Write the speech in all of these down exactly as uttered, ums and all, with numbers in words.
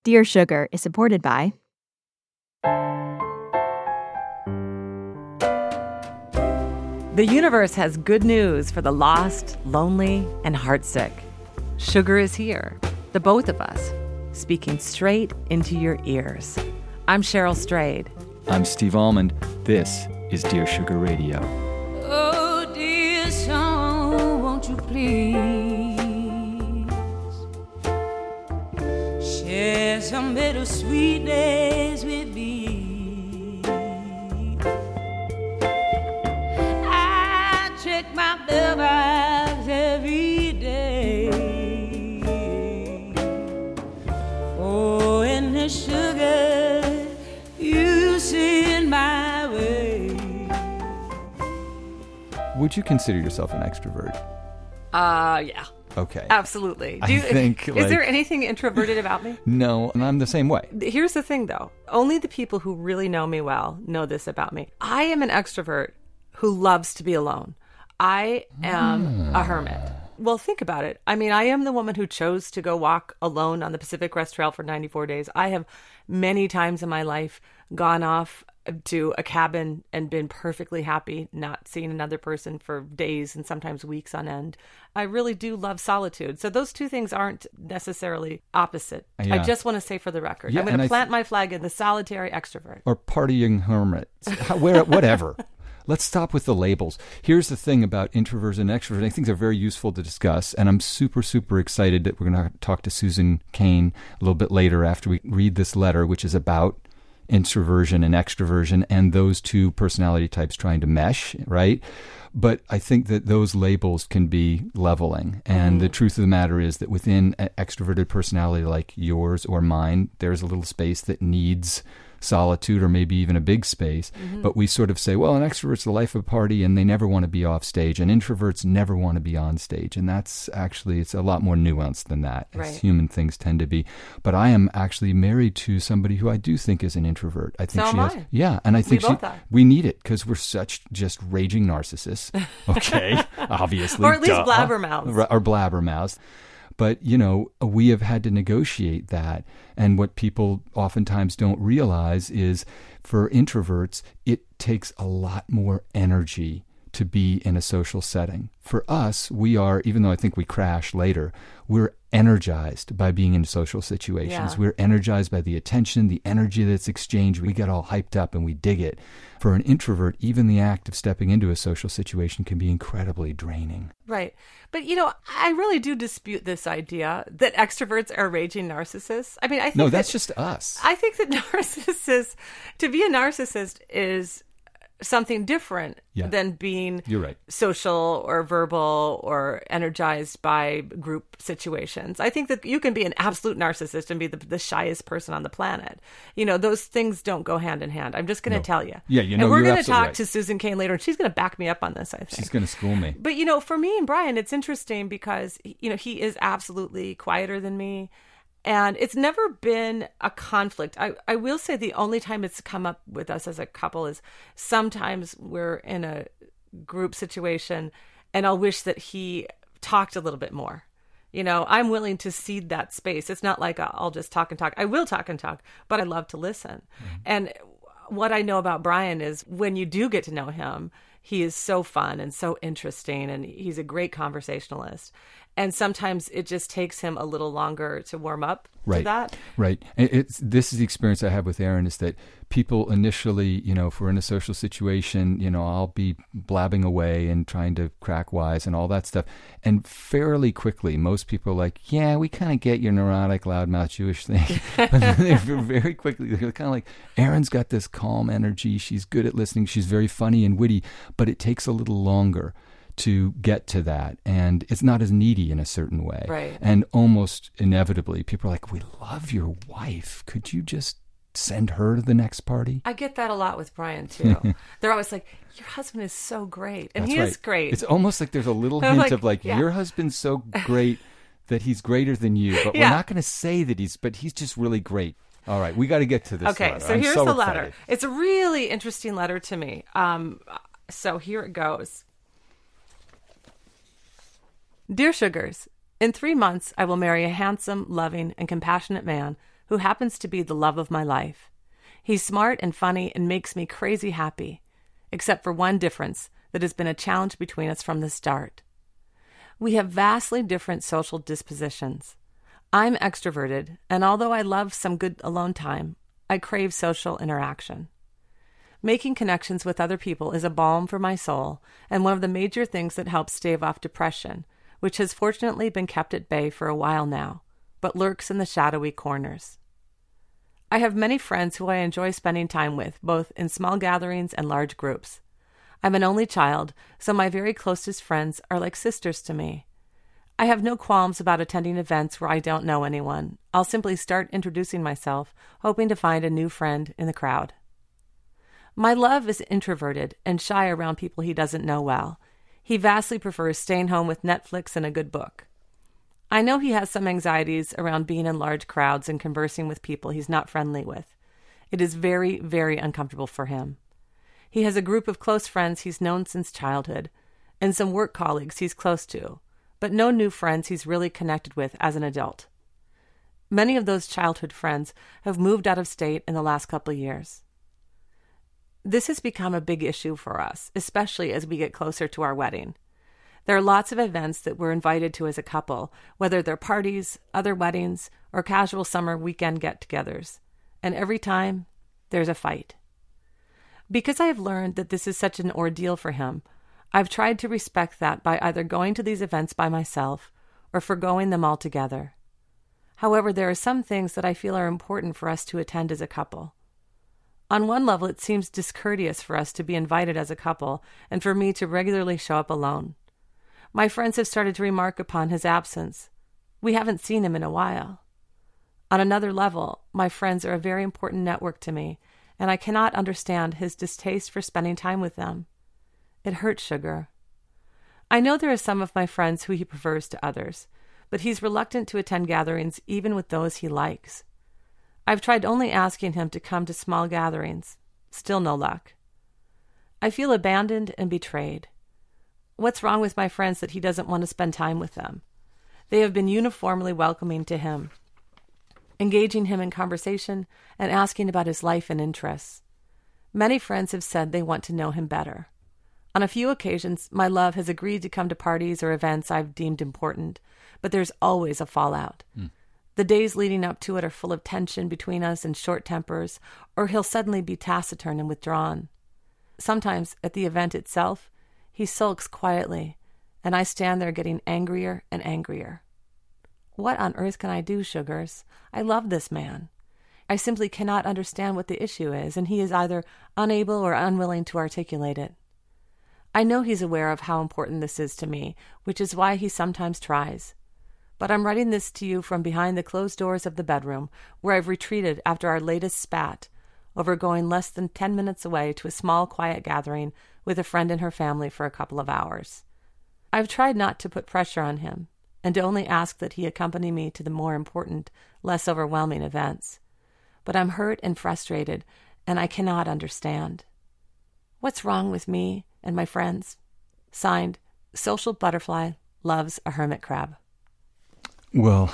Dear Sugar is supported by The universe has good news for the lost, lonely, and heartsick. Sugar is here, the both of us, speaking straight into your ears. I'm Cheryl Strayed. I'm Steve Almond. This is Dear Sugar Radio. Oh, dear song, won't you please share some bittersweet days with me? I check my mailbox every day. Oh, and the sugar you send my way. Would you consider yourself an extrovert? Uh, yeah. Okay. Absolutely. I Do you, think, is like- there anything introverted about me? No, and I'm the same way. Here's the thing, though. Only the people who really know me well know this about me. I am an extrovert who loves to be alone. I am a hermit. Well, think about it. I mean, I am the woman who chose to go walk alone on the Pacific Crest Trail for ninety-four days. I have many times in my life gone off to a cabin and been perfectly happy not seeing another person for days and sometimes weeks on end. I really do love solitude. So those two things aren't necessarily opposite. Yeah. I just want to say for the record, Yeah, I'm going and to I plant th- my flag in the solitary extrovert. Or partying hermit. How- Where, whatever. Let's stop with the labels. Here's the thing about introverts and extroverts. I think they're very useful to discuss, and I'm super, super excited that we're going to talk to Susan Cain a little bit later after we read this letter, which is about introversion and extroversion and those two personality types trying to mesh, right? But I think that those labels can be leveling. And Mm. the truth of the matter is that within an extroverted personality like yours or mine, there's a little space that needs solitude or maybe even a big space. Mm-hmm. But we sort of say, well, an extrovert's the life of a party and they never want to be off stage. And introverts never want to be on stage. And that's actually, it's a lot more nuanced than that, as Right. human things tend to be. But I am actually married to somebody who I do think is an introvert. I think So she am has, I. yeah, and I think both she, are. we need it because we're such just raging narcissists. Okay, obviously. Or at least duh. blabbermouths. Right, or blabbermouths. But, you know, we have had to negotiate that. And what people oftentimes don't realize is for introverts, it takes a lot more energy to be in a social setting. For us, we are, even though I think we crash later, we're energized by being in social situations. Yeah. We're energized by the attention, the energy that's exchanged. We get all hyped up and we dig it. For an introvert, even the act of stepping into a social situation can be incredibly draining. Right. But, you know, I really do dispute this idea that extroverts are raging narcissists. I mean, I think No, that- that's just us. I think that narcissists, to be a narcissist is something different Yeah. than being You're right. social or verbal or energized by group situations. I think that you can be an absolute narcissist and be the, the shyest person on the planet. You know, those things don't go hand in hand. I'm just going to No. tell you. Yeah, you know, and we're you're going to absolutely talk right. to Susan Cain later, and she's going to back me up on this, I think. She's going to school me. But, you know, for me and Brian, it's interesting because, you know, he is absolutely quieter than me. And it's never been a conflict. I, I will say the only time it's come up with us as a couple is sometimes we're in a group situation and I'll wish that he talked a little bit more. You know, I'm willing to cede that space. It's not like I'll just talk and talk. I will talk and talk, but I love to listen. Mm-hmm. And what I know about Brian is when you do get to know him, he is so fun and so interesting, and he's a great conversationalist. And sometimes it just takes him a little longer to warm up Right. to that. Right. And It's this is the experience I have with Aaron is that people initially, you know, if we're in a social situation, you know, I'll be blabbing away and trying to crack wise and all that stuff. And fairly quickly, most people are like, yeah, we kind of get your neurotic, loudmouth Jewish thing. But they're very quickly, they're kind of like, Aaron's got this calm energy. She's good at listening. She's very funny and witty, but it takes a little longer to get to that, and it's not as needy in a certain way. Right. And almost inevitably, people are like, we love your wife. Could you just send her to the next party? I get that a lot with Brian, too. They're always like, your husband is so great. And That's he right. is great. It's almost like there's a little I'm hint like, of like, yeah. your husband's so great that he's greater than you, but Yeah. we're not going to say that he's, but he's just really great. All right, we got to get to this Okay, letter. so I'm here's so the excited. letter. It's a really interesting letter to me. Um, so here it goes. Dear Sugars, in three months, I will marry a handsome, loving, and compassionate man who happens to be the love of my life. He's smart and funny and makes me crazy happy, except for one difference that has been a challenge between us from the start. We have vastly different social dispositions. I'm extroverted, and although I love some good alone time, I crave social interaction. Making connections with other people is a balm for my soul and one of the major things that helps stave off depression, which has fortunately been kept at bay for a while now, but lurks in the shadowy corners. I have many friends who I enjoy spending time with, both in small gatherings and large groups. I'm an only child, so my very closest friends are like sisters to me. I have no qualms about attending events where I don't know anyone. I'll simply start introducing myself, hoping to find a new friend in the crowd. My love is introverted and shy around people he doesn't know well. He vastly prefers staying home with Netflix and a good book. I know he has some anxieties around being in large crowds and conversing with people he's not friendly with. It is very, very uncomfortable for him. He has a group of close friends he's known since childhood, and some work colleagues he's close to, but no new friends he's really connected with as an adult. Many of those childhood friends have moved out of state in the last couple of years. This has become a big issue for us, especially as we get closer to our wedding. There are lots of events that we're invited to as a couple, whether they're parties, other weddings, or casual summer weekend get-togethers. And every time, there's a fight. Because I have learned that this is such an ordeal for him, I've tried to respect that by either going to these events by myself or forgoing them altogether. However, there are some things that I feel are important for us to attend as a couple. On one level, it seems discourteous for us to be invited as a couple and for me to regularly show up alone. My friends have started to remark upon his absence. We haven't seen him in a while. On another level, my friends are a very important network to me, and I cannot understand his distaste for spending time with them. It hurts Sugar. I know there are some of my friends who he prefers to others, but he's reluctant to attend gatherings even with those he likes. I've tried only asking him to come to small gatherings. Still no luck. I feel abandoned and betrayed. What's wrong with my friends that he doesn't want to spend time with them? They have been uniformly welcoming to him, engaging him in conversation and asking about his life and interests. Many friends have said they want to know him better. On a few occasions, my love has agreed to come to parties or events I've deemed important, but there's always a fallout. Mm. The days leading up to it are full of tension between us and short tempers, or he'll suddenly be taciturn and withdrawn. Sometimes, at the event itself, he sulks quietly, and I stand there getting angrier and angrier. What on earth can I do, Sugars? I love this man. I simply cannot understand what the issue is, and he is either unable or unwilling to articulate it. I know he's aware of how important this is to me, which is why he sometimes tries. But I'm writing this to you from behind the closed doors of the bedroom, where I've retreated after our latest spat, over going less than ten minutes away to a small, quiet gathering with a friend and her family for a couple of hours. I've tried not to put pressure on him, and to only ask that he accompany me to the more important, less overwhelming events. But I'm hurt and frustrated, and I cannot understand. What's wrong with me and my friends? Signed, Social Butterfly Loves a Hermit Crab. Well,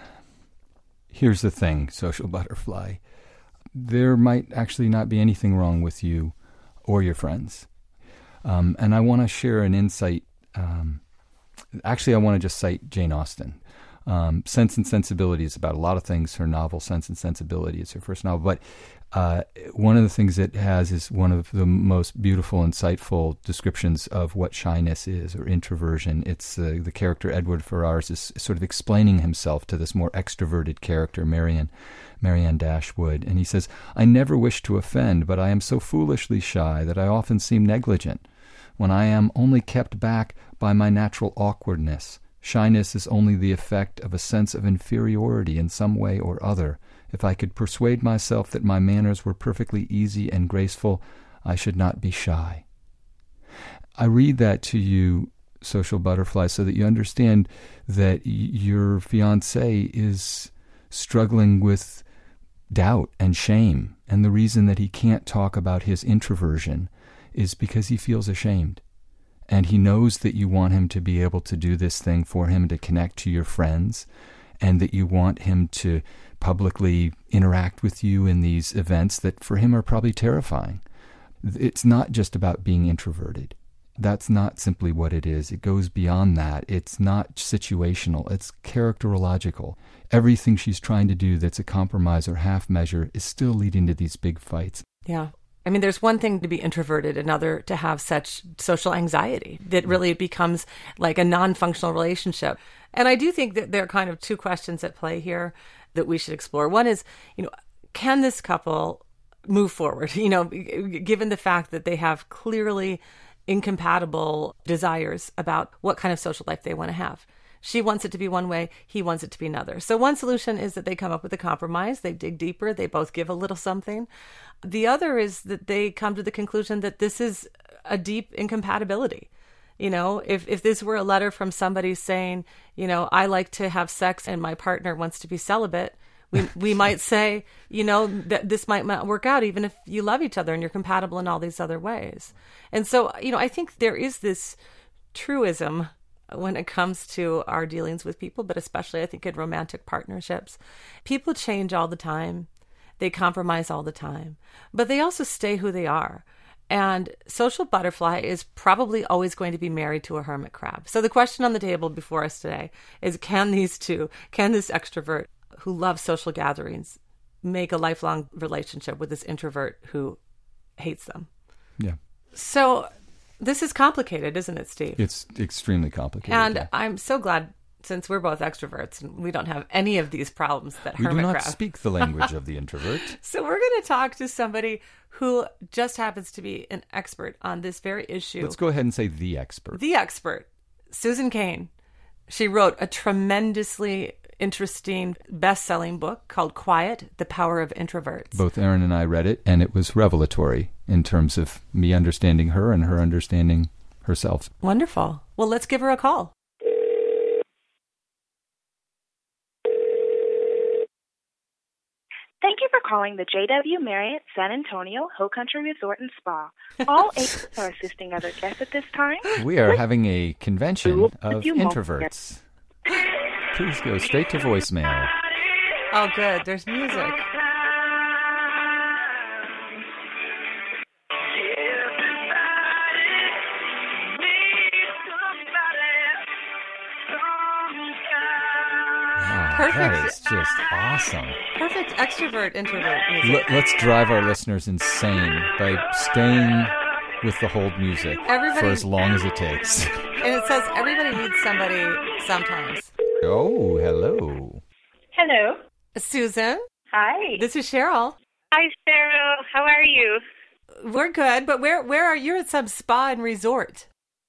here's the thing, Social Butterfly. There might actually not be anything wrong with you or your friends. Um, and I want to share an insight. Um, actually, I want to just cite Jane Austen. Um, Sense and Sensibility is about a lot of things. Her novel, Sense and Sensibility, is her first novel. But uh, one of the things it has is one of the most beautiful, insightful descriptions of what shyness is, or introversion. It's uh, the character Edward Ferrars is sort of explaining himself to this more extroverted character, Marianne, Marianne Dashwood. And he says, "I never wish to offend, but I am so foolishly shy that I often seem negligent, when I am only kept back by my natural awkwardness. Shyness is only the effect of a sense of inferiority in some way or other. If I could persuade myself that my manners were perfectly easy and graceful, I should not be shy." I read that to you, Social Butterfly, so that you understand that y- your fiancé is struggling with doubt and shame, and the reason that he can't talk about his introversion is because he feels ashamed. And he knows that you want him to be able to do this thing for him, to connect to your friends, and that you want him to publicly interact with you in these events that for him are probably terrifying. It's not just about being introverted. That's not simply what it is. It goes beyond that. It's not situational. It's characterological. Everything she's trying to do that's a compromise or half measure is still leading to these big fights. Yeah. I mean, there's one thing to be introverted, another to have such social anxiety that really becomes like a non-functional relationship. And I do think that there are kind of two questions at play here that we should explore. One is, you know, can this couple move forward? You know, given the fact that they have clearly incompatible desires about what kind of social life they want to have. She wants it to be one way, he wants it to be another. So one solution is that they come up with a compromise, they dig deeper, they both give a little something. The other is that they come to the conclusion that this is a deep incompatibility. You know, if, if this were a letter from somebody saying, you know, I like to have sex and my partner wants to be celibate, we we might say, you know, that this might not work out even if you love each other and you're compatible in all these other ways. And so, you know, I think there is this truism when it comes to our dealings with people, but especially I think in romantic partnerships. People change all the time. They compromise all the time, but they also stay who they are. And Social Butterfly is probably always going to be married to a hermit crab. So the question on the table before us today is, can these two, can this extrovert who loves social gatherings make a lifelong relationship with this introvert who hates them? Yeah. So this is complicated, isn't it, Steve? It's extremely complicated. And yeah. I'm so glad, since we're both extroverts and we don't have any of these problems that we hermit do not crab. speak the language of the introvert. So we're going to talk to somebody who just happens to be an expert on this very issue. Let's go ahead and say the expert. The expert, Susan Cain. She wrote a tremendously interesting best-selling book called Quiet, The Power of Introverts. Both Aaron and I read it, and it was revelatory in terms of me understanding her and her understanding herself. Wonderful. Well, let's give her a call. Thank you for calling the J W Marriott San Antonio Hill Country Resort and Spa. All agents are assisting other guests at this time. We are having a convention of few introverts. Please go straight to voicemail. Oh, good. There's music. Perfect. That is just awesome. Perfect extrovert introvert music. L- let's drive our listeners insane by staying with the hold music Everybody- for as long as it takes. And it says everybody needs somebody sometimes. Oh, hello. Hello. Susan, Hi. this is Cheryl. Hi, Cheryl. How are you? We're good, but where where are you? You're at some spa and resort.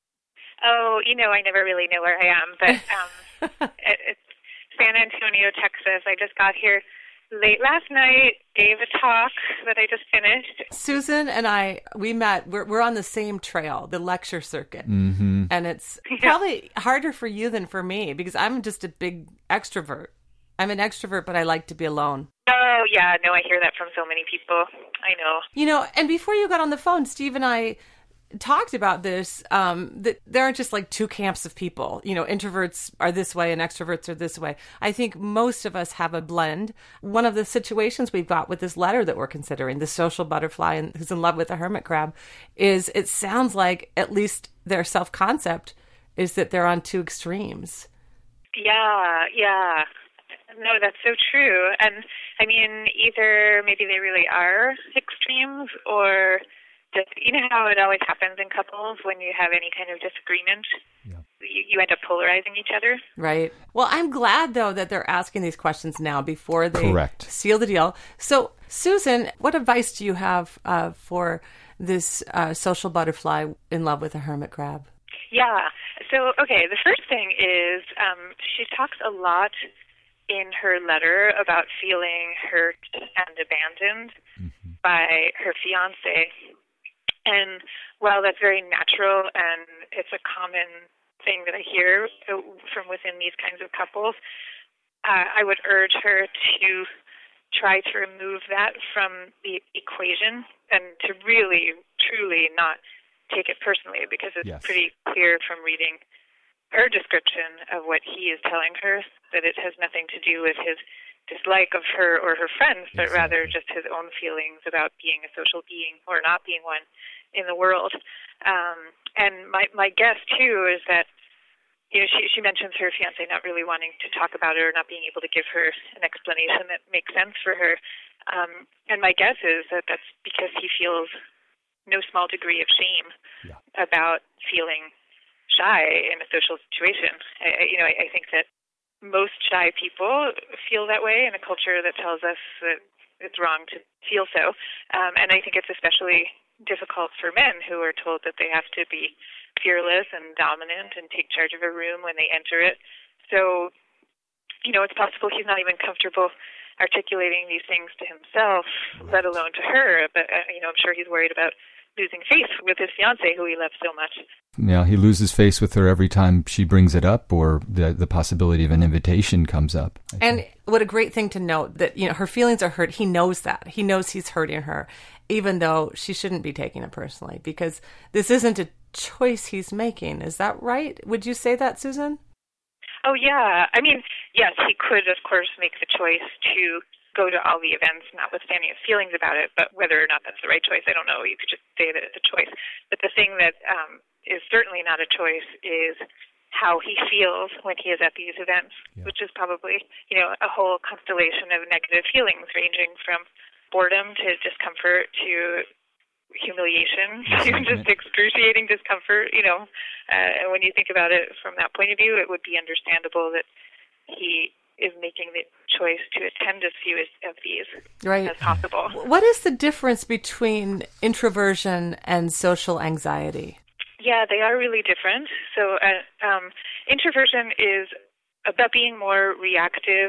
Oh, you know, I never really know where I am, but um, it, it's San Antonio, Texas. I just got here late last night, gave a talk that I just finished. Susan and I, we met, we're, we're on the same trail, the lecture circuit. Mm-hmm. And it's probably harder for you than for me because I'm just a big extrovert. I'm an extrovert, but I like to be alone. Oh, yeah. No, I hear that from so many people. I know. You know, and before you got on the phone, Steve and I talked about this, um, that there aren't just like two camps of people. You know, introverts are this way and extroverts are this way. I think most of us have a blend. One of the situations we've got with this letter that we're considering, the social butterfly and who's in love with the hermit crab, is it sounds like at least their self-concept is that they're on two extremes. Yeah, yeah. No, that's so true. And I mean, either maybe they really are extremes or just, you know how it always happens in couples when you have any kind of disagreement? Yeah. You, you end up polarizing each other. Right. Well, I'm glad, though, that they're asking these questions now before they Correct. seal the deal. So, Susan, what advice do you have uh, for this uh, social butterfly in love with a hermit crab? Yeah. So, okay, the first thing is um, she talks a lot in her letter about feeling hurt and abandoned mm-hmm. by her fiancé. And while that's very natural and it's a common thing that I hear from within these kinds of couples, uh, I would urge her to try to remove that from the equation and to really, truly not take it personally, because it's yes. pretty clear from reading her description of what he is telling her that it has nothing to do with his dislike of her or her friends, but Exactly. rather just his own feelings about being a social being or not being one in the world. Um, and my my guess too is that, you know, she she mentions her fiancé not really wanting to talk about it or not being able to give her an explanation that makes sense for her. Um, and my guess is that that's because he feels no small degree of shame Yeah. about feeling shy in a social situation. I, you know, I, I think that most shy people feel that way in a culture that tells us that it's wrong to feel so. Um, and I think it's especially difficult for men who are told that they have to be fearless and dominant and take charge of a room when they enter it. So, you know, it's possible he's not even comfortable articulating these things to himself, let alone to her. But, uh, you know, I'm sure he's worried about losing face with his fiancée, who he loves so much. Yeah, he loses face with her every time she brings it up, or the the possibility of an invitation comes up. And what a great thing to note that, you know, her feelings are hurt. He knows that. He knows he's hurting her, even though she shouldn't be taking it personally, because this isn't a choice he's making. Is that right? Would you say that, Susan? Oh, yeah. I mean, yes, he could, of course, make the choice to go to all the events, notwithstanding his feelings about it, but whether or not that's the right choice, I don't know. You could just say that it's a choice. But the thing that um, is certainly not a choice is how he feels when he is at these events, yeah. which is probably, you know, a whole constellation of negative feelings ranging from boredom to discomfort to humiliation to just excruciating discomfort. You know, uh, and when you think about it from that point of view, it would be understandable that he is making the choice to attend as few of these right. as possible. What is the difference between introversion and social anxiety? Yeah, they are really different. So uh, um, introversion is about being more reactive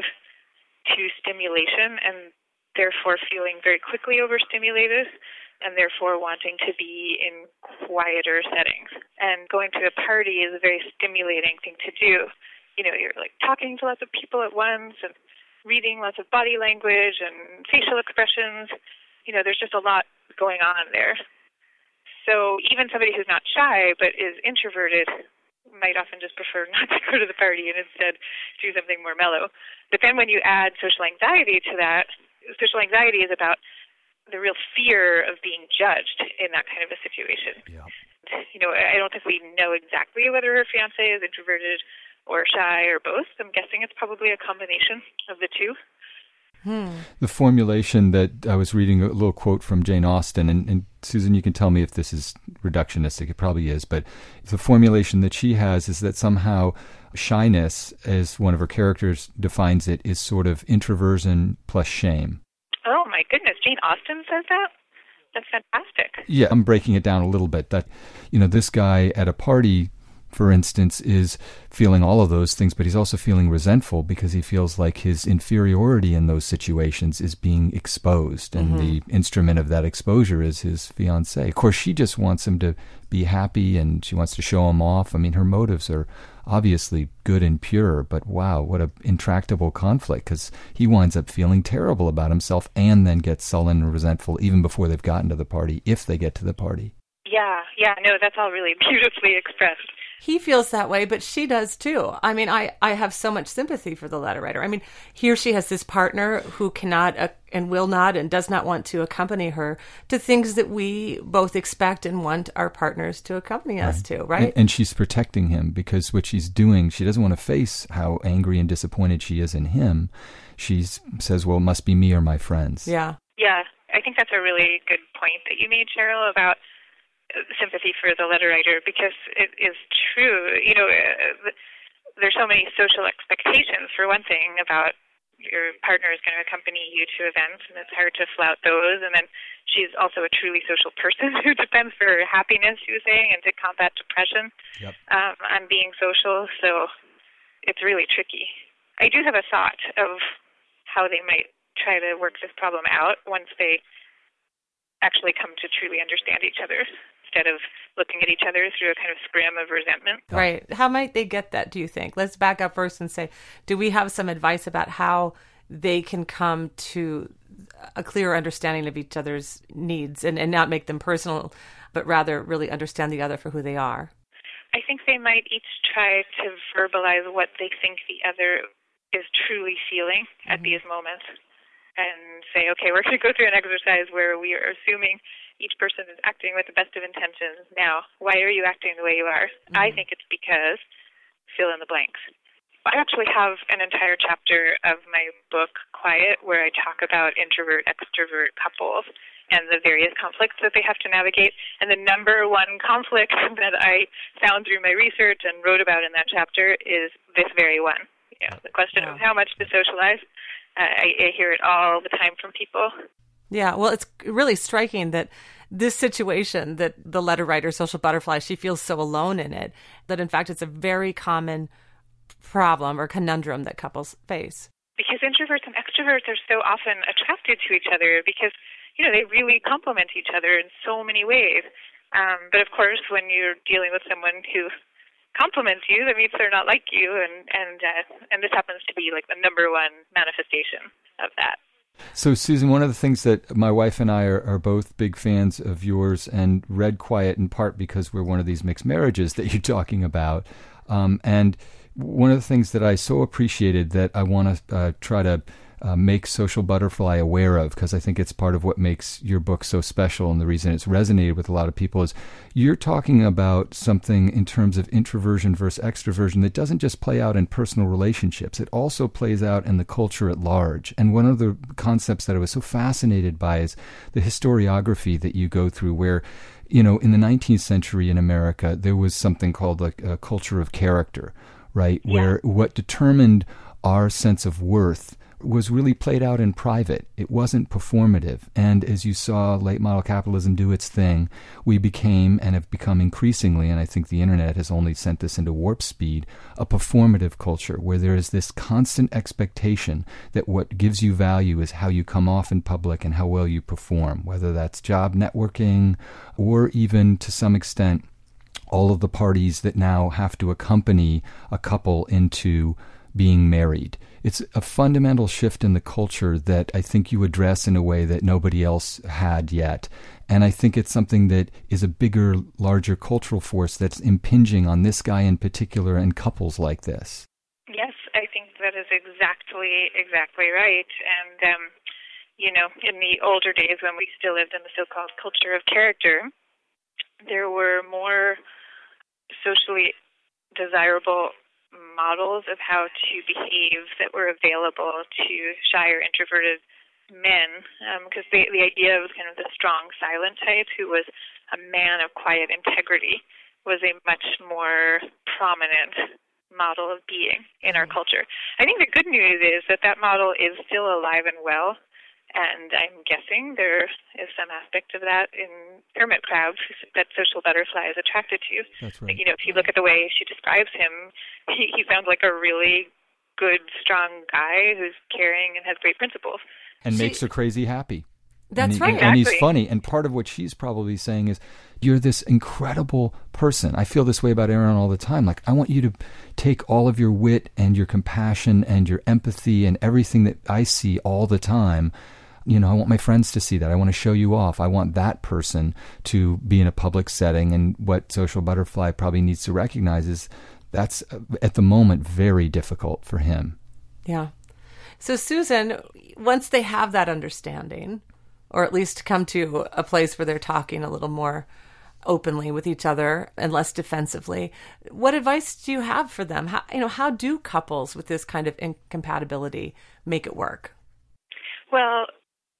to stimulation and therefore feeling very quickly overstimulated and therefore wanting to be in quieter settings. And going to a party is a very stimulating thing to do. You know, you're like talking to lots of people at once and reading lots of body language and facial expressions. You know, there's just a lot going on there. So even somebody who's not shy but is introverted might often just prefer not to go to the party and instead do something more mellow. But then when you add social anxiety to that, social anxiety is about the real fear of being judged in that kind of a situation. Yeah. You know, I don't think we know exactly whether her fiancé is introverted or shy or both. I'm guessing it's probably a combination of the two. Hmm. The formulation that I was reading, a little quote from Jane Austen, and, and Susan, you can tell me if this is reductionistic. It probably is, but the formulation that she has is that somehow shyness, as one of her characters defines it, is sort of introversion plus shame. Oh my goodness, Jane Austen says that? That's fantastic. Yeah, I'm breaking it down a little bit. That, you know, this guy at a party, for instance, is feeling all of those things, but he's also feeling resentful because he feels like his inferiority in those situations is being exposed, and mm-hmm. the instrument of that exposure is his fiancée. Of course, she just wants him to be happy, and she wants to show him off. I mean, her motives are obviously good and pure, but wow, what an intractable conflict, because he winds up feeling terrible about himself and then gets sullen and resentful even before they've gotten to the party, if they get to the party. Yeah, yeah, no, that's all really beautifully expressed. He feels that way, but she does too. I mean, I, I have so much sympathy for the letter writer. I mean, here she has this partner who cannot uh, and will not and does not want to accompany her to things that we both expect and want our partners to accompany us right. to, right? And, and she's protecting him because what she's doing, she doesn't want to face how angry and disappointed she is in him. She says, well, it must be me or my friends. Yeah. Yeah, I think that's a really good point that you made, Cheryl, about sympathy for the letter writer, because it is true. You know, uh, there's so many social expectations, for one thing, about your partner is going to accompany you to events, and it's hard to flout those. And then she's also a truly social person who depends for her happiness, she was saying, and to combat depression yep. um, on being social. So it's really tricky. I do have a thought of how they might try to work this problem out once they actually come to truly understand each other, instead of looking at each other through a kind of scrim of resentment. Right. How might they get that, do you think? Let's back up first and say, do we have some advice about how they can come to a clearer understanding of each other's needs and, and not make them personal, but rather really understand the other for who they are? I think they might each try to verbalize what they think the other is truly feeling at these moments, and say, okay, we're going to go through an exercise where we are assuming each person is acting with the best of intentions. Now, why are you acting the way you are? Mm-hmm. I think it's because fill in the blanks. I actually have an entire chapter of my book, Quiet, where I talk about introvert-extrovert couples and the various conflicts that they have to navigate. And the number one conflict that I found through my research and wrote about in that chapter is this very one. You know, the question yeah. of how much to socialize. Uh, I, I hear it all the time from people. Yeah, well, it's really striking that this situation that the letter writer, Social Butterfly, she feels so alone in it, that in fact it's a very common problem or conundrum that couples face. Because introverts and extroverts are so often attracted to each other because, you know, they really complement each other in so many ways. Um, but of course, when you're dealing with someone who compliments you, that means they're not like you, and and uh, and this happens to be like the number one manifestation of that. So, Susan, one of the things that my wife and I are, are both big fans of yours and read Quiet in part because we're one of these mixed marriages that you're talking about. Um, and one of the things that I so appreciated that I want to uh, try to uh, make Social Butterfly aware of, because I think it's part of what makes your book so special and the reason it's resonated with a lot of people, is you're talking about something in terms of introversion versus extroversion that doesn't just play out in personal relationships. It also plays out in the culture at large. And one of the concepts that I was so fascinated by is the historiography that you go through, where, you know, in the nineteenth century in America, there was something called a, a culture of character, right? Yeah. Where what determined our sense of worth was really played out in private. It wasn't performative. And as you saw late model capitalism do its thing, we became and have become increasingly, and I think the internet has only sent this into warp speed, a performative culture where there is this constant expectation that what gives you value is how you come off in public and how well you perform, whether that's job networking or even to some extent all of the parties that now have to accompany a couple into being married. It's a fundamental shift in the culture that I think you address in a way that nobody else had yet. And I think it's something that is a bigger, larger cultural force that's impinging on this guy in particular and couples like this. Yes, I think that is exactly, exactly right. And, um, you know, in the older days when we still lived in the so-called culture of character, there were more socially desirable models of how to behave that were available to shy or introverted men, because um, the, the idea was kind of the strong, silent type who was a man of quiet integrity was a much more prominent model of being in our culture. I think the good news is that that model is still alive and well, and I'm guessing there is some aspect of that in hermit crabs that Social Butterfly is attracted to. That's right. You know, if you look at the way she describes him, he, he sounds like a really good, strong guy who's caring and has great principles. And she, makes her crazy happy. That's and he, right. And, and he's Exactly. funny. And part of what she's probably saying is, you're this incredible person. I feel this way about Aaron all the time. Like, I want you to take all of your wit and your compassion and your empathy and everything that I see all the time. You know, I want my friends to see that. I want to show you off. I want that person to be in a public setting. And what Social Butterfly probably needs to recognize is that's, at the moment, very difficult for him. Yeah. So, Susan, once they have that understanding, or at least come to a place where they're talking a little more openly with each other and less defensively, what advice do you have for them? How, you know, how do couples with this kind of incompatibility make it work? Well,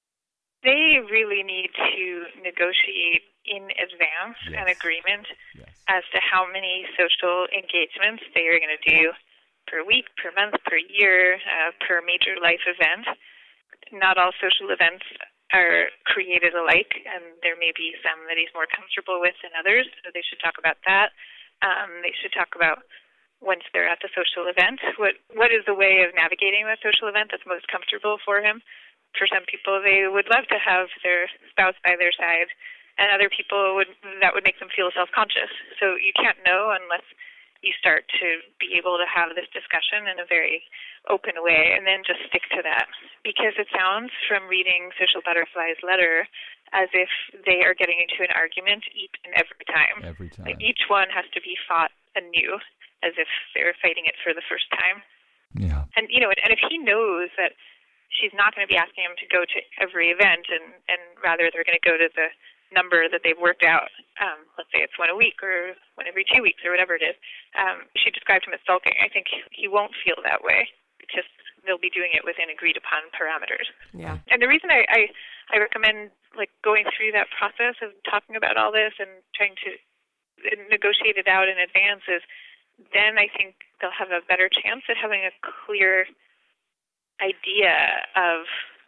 they really need to negotiate in advance yes. an agreement yes. as to how many social engagements they are going to do per week, per month, per year, uh, per major life event. Not all social events are created alike, and there may be some that he's more comfortable with than others, so they should talk about that. Um, they should talk about, once they're at the social event, what what is the way of navigating that social event that's most comfortable for him. For some people, they would love to have their spouse by their side, and other people would that would make them feel self-conscious. So you can't know unless you start to be able to have this discussion in a very open way, and then just stick to that. Because it sounds, from reading Social Butterfly's letter, as if they are getting into an argument each and every time. Every time. Like each one has to be fought anew, as if they're fighting it for the first time. Yeah. And, you know, and, and if he knows that she's not going to be asking him to go to every event, and, and rather they're going to go to the number that they've worked out, um, let's say it's one a week or one every two weeks or whatever it is, um, she described him as sulking. I think he won't feel that way because they'll be doing it within agreed upon parameters. Yeah. And the reason I, I, I recommend like going through that process of talking about all this and trying to negotiate it out in advance is then I think they'll have a better chance at having a clear idea of,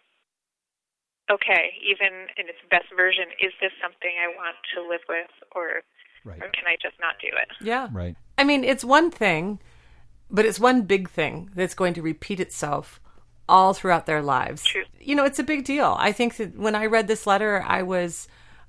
okay, even in its best version, is this something I want to live with, or, right. or can I just not do it? Yeah. Right. I mean, it's one thing, but it's one big thing that's going to repeat itself all throughout their lives. True. You know, it's a big deal. I think that when I read this letter, I was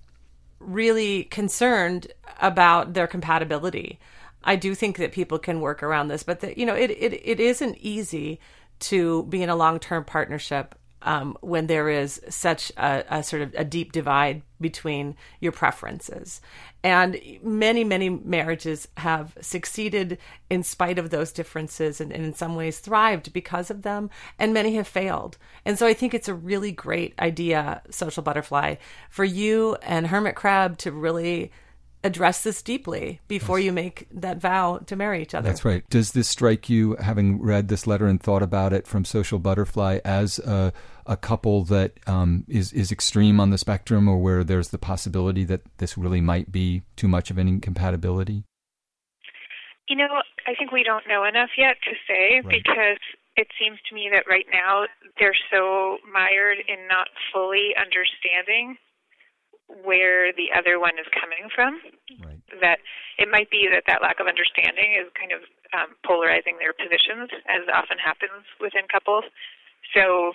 really concerned about their compatibility. I do think that people can work around this, but that, you know, it, it, it isn't easy to be in a long-term partnership um, when there is such a, a sort of a deep divide between your preferences. And many, many marriages have succeeded in spite of those differences and, and in some ways thrived because of them, and many have failed. And so I think it's a really great idea, Social Butterfly, for you and Hermit Crab to really address this deeply before yes. you make that vow to marry each other. That's right. Does this strike you, having read this letter and thought about it from Social Butterfly, as a, a couple that um, is, is extreme on the spectrum, or where there's the possibility that this really might be too much of an incompatibility? You know, I think we don't know enough yet to say, right. because it seems to me that right now they're so mired in not fully understanding where the other one is coming from, right. that it might be that that lack of understanding is kind of um, polarizing their positions, as often happens within couples. So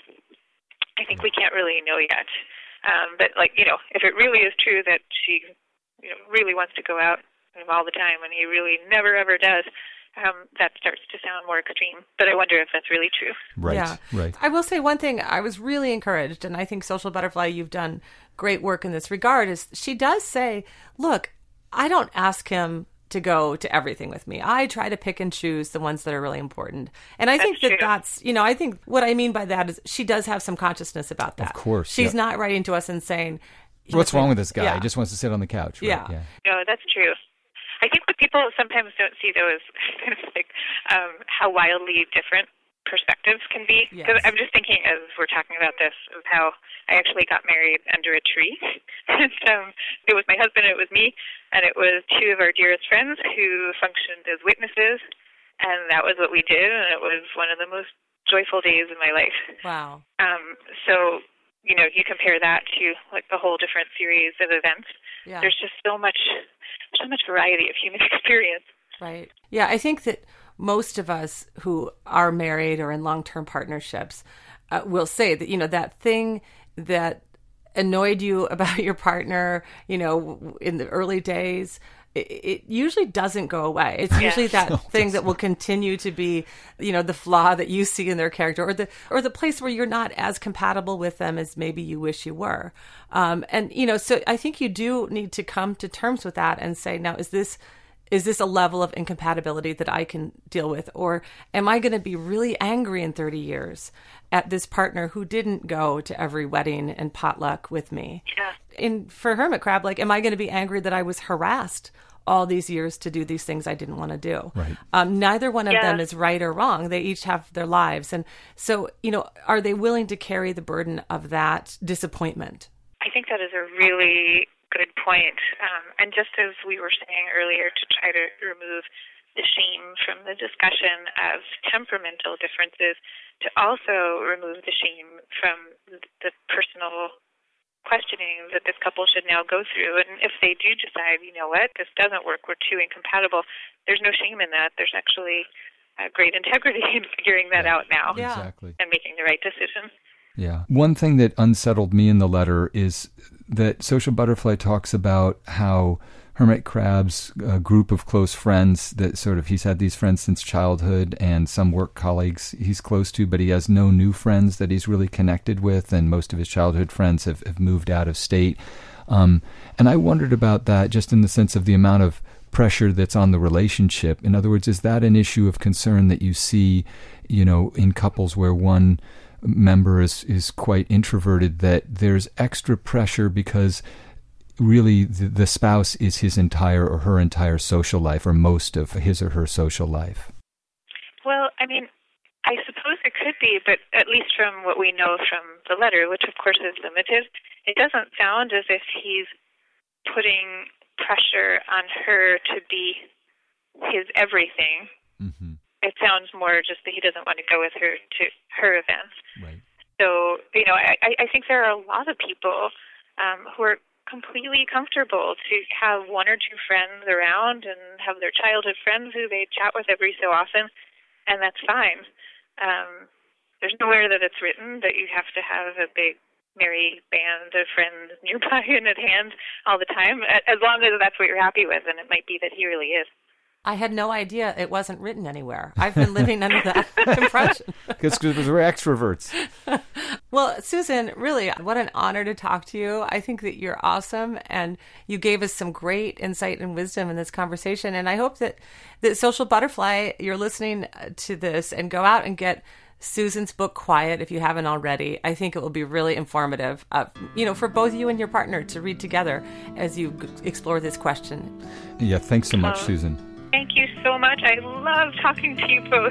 I think we can't really know yet. Um, but, like, you know, if it really is true that she, you know, really wants to go out all the time and he really never, ever does, Um, that starts to sound more extreme. But I wonder if that's really true. Right, yeah. right. I will say one thing, I was really encouraged, and I think Social Butterfly, you've done great work in this regard, is she does say, look, I don't ask him to go to everything with me. I try to pick and choose the ones that are really important. And I that's think that true. that's, you know, I think what I mean by that is she does have some consciousness about that. Of course. She's yeah. not writing to us and saying, what's wrong with this guy? Yeah. He just wants to sit on the couch. Right? Yeah. yeah. No, that's true. I think what people sometimes don't see, though, is kind of like um, how wildly different perspectives can be. Because yes. I'm just thinking, as we're talking about this, of how I actually got married under a tree. and um, it was my husband, it was me, and it was two of our dearest friends who functioned as witnesses, and that was what we did, and it was one of the most joyful days in my life. Wow. Um, so, you know, you compare that to like a whole different series of events. Yeah. There's just so much, so much variety of human experience. Right. Yeah, I think that most of us who are married or in long-term partnerships uh, will say that, you know, that thing that annoyed you about your partner, you know, in the early days, it, it usually doesn't go away. It's Yeah. usually that No, thing that will continue to be, you know, the flaw that you see in their character, or the or the place where you're not as compatible with them as maybe you wish you were. Um, and, you know, so I think you do need to come to terms with that and say, now, is this Is this a level of incompatibility that I can deal with? Or am I going to be really angry in thirty years at this partner who didn't go to every wedding and potluck with me? Yeah. And for Hermit Crab, like, am I going to be angry that I was harassed all these years to do these things I didn't want to do? Right. Um, neither one of Yeah. them is right or wrong. They each have their lives. And so, you know, are they willing to carry the burden of that disappointment? I think that is a really good point. Um, and just as we were saying earlier, to try to remove the shame from the discussion of temperamental differences, to also remove the shame from the personal questioning that this couple should now go through. And if they do decide, you know what, this doesn't work, we're too incompatible, there's no shame in that. There's actually a great integrity in figuring that out now. Yeah. Exactly. And making the right decision. Yeah. One thing that unsettled me in the letter is that Social Butterfly talks about how Hermit Crab's uh, group of close friends, that sort of, he's had these friends since childhood and some work colleagues he's close to, but he has no new friends that he's really connected with, and most of his childhood friends have, have moved out of state. Um, and I wondered about that, just in the sense of the amount of pressure that's on the relationship? In other words, is that an issue of concern that you see, you know, in couples where one member is, is quite introverted, that there's extra pressure because really the, the spouse is his entire or her entire social life, or most of his or her social life? Well, I mean, I suppose it could be, but at least from what we know from the letter, which of course is limited, it doesn't sound as if he's putting pressure on her to be his everything. Mm-hmm. It sounds more just that he doesn't want to go with her to her events. Right. So, you know, I, I think there are a lot of people um, who are completely comfortable to have one or two friends around and have their childhood friends who they chat with every so often, and that's fine. Um, there's nowhere that it's written that you have to have a big merry band of friends nearby and at hand all the time, as long as that's what you're happy with, and it might be that he really is. I had no idea it wasn't written anywhere. I've been living under that impression. Because we're extroverts. Well, Susan, really, what an honor to talk to you. I think that you're awesome, and you gave us some great insight and wisdom in this conversation. And I hope that, that Social Butterfly, you're listening to this and go out and get Susan's book, Quiet, if you haven't already. I think it will be really informative, uh, you know, for both you and your partner to read together as you g- explore this question. Yeah, thanks so much, um, Susan. Thank you so much. I love talking to you both.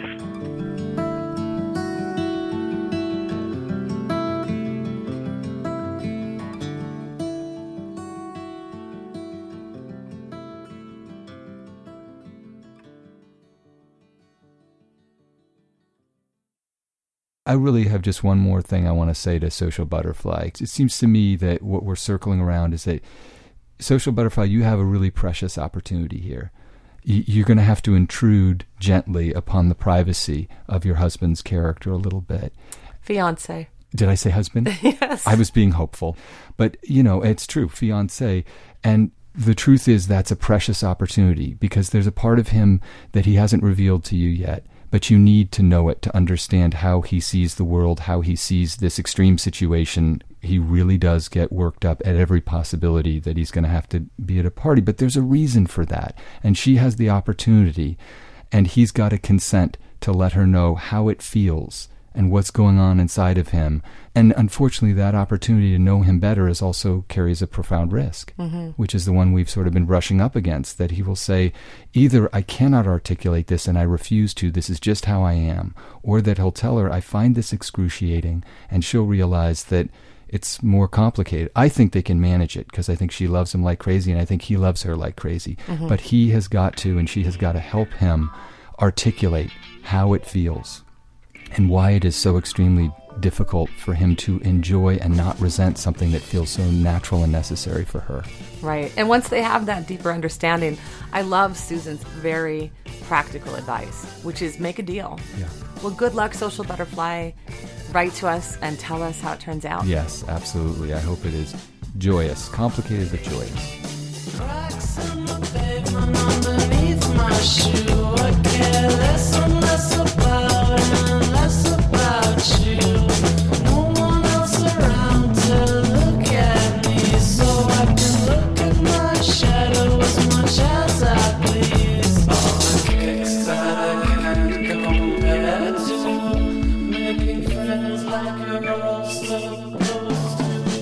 I really have just one more thing I want to say to Social Butterfly. It seems to me that what we're circling around is that Social Butterfly, you have a really precious opportunity here. You're going to have to intrude gently upon the privacy of your husband's character a little bit. Fiancé. Did I say husband? Yes. I was being hopeful. But, you know, it's true, fiancé. And the truth is that's a precious opportunity because there's a part of him that he hasn't revealed to you yet. But you need to know it to understand how he sees the world, how he sees this extreme situation. He really does get worked up at every possibility that he's going to have to be at a party. But there's a reason for that. And she has the opportunity. And he's got to consent to let her know how it feels and what's going on inside of him. And unfortunately, that opportunity to know him better is also carries a profound risk, mm-hmm. which is the one we've sort of been brushing up against, that he will say, either I cannot articulate this and I refuse to, this is just how I am, or that he'll tell her, I find this excruciating, and she'll realize that it's more complicated. I think they can manage it because I think she loves him like crazy and I think he loves her like crazy. Mm-hmm. But he has got to, and she has got to help him articulate how it feels and why it is so extremely difficult for him to enjoy and not resent something that feels so natural and necessary for her. Right. And once they have that deeper understanding, I love Susan's very practical advice, which is make a deal. Yeah. Well, good luck, Social Butterfly. Write to us and tell us how it turns out. Yes, absolutely. I hope it is joyous, complicated but joyous. Cracks in the pavement underneath my shoe. I care less and less about and less about you. No one else around to look at me, so I can look at my shadow as much as I please. All the kicks that I can't compare to making friends like you're all so close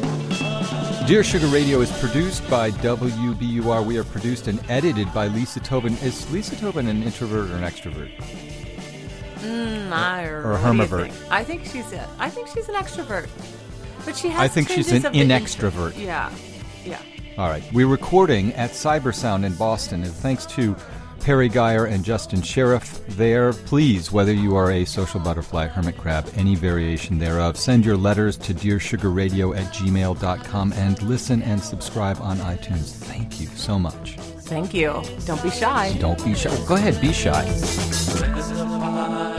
to. Dear Sugar Radio is produced by W B U R. We are produced and edited by Lisa Tobin. Is Lisa Tobin an introvert or an extrovert? Mm, I, or a what hermivert? do you think? I think she's a, I think she's an extrovert, but she has. I think she's tinges an of the inextrovert. intro- Yeah, yeah. All right. We're recording at Cybersound in Boston, and thanks to Perry Geyer and Justin Sheriff there. Please, whether you are a social butterfly, hermit crab, any variation thereof, send your letters to dear sugar radio at gmail dot com and listen and subscribe on iTunes. Thank you so much. Thank you. Don't be shy. Don't be shy. Go ahead, be shy. There's a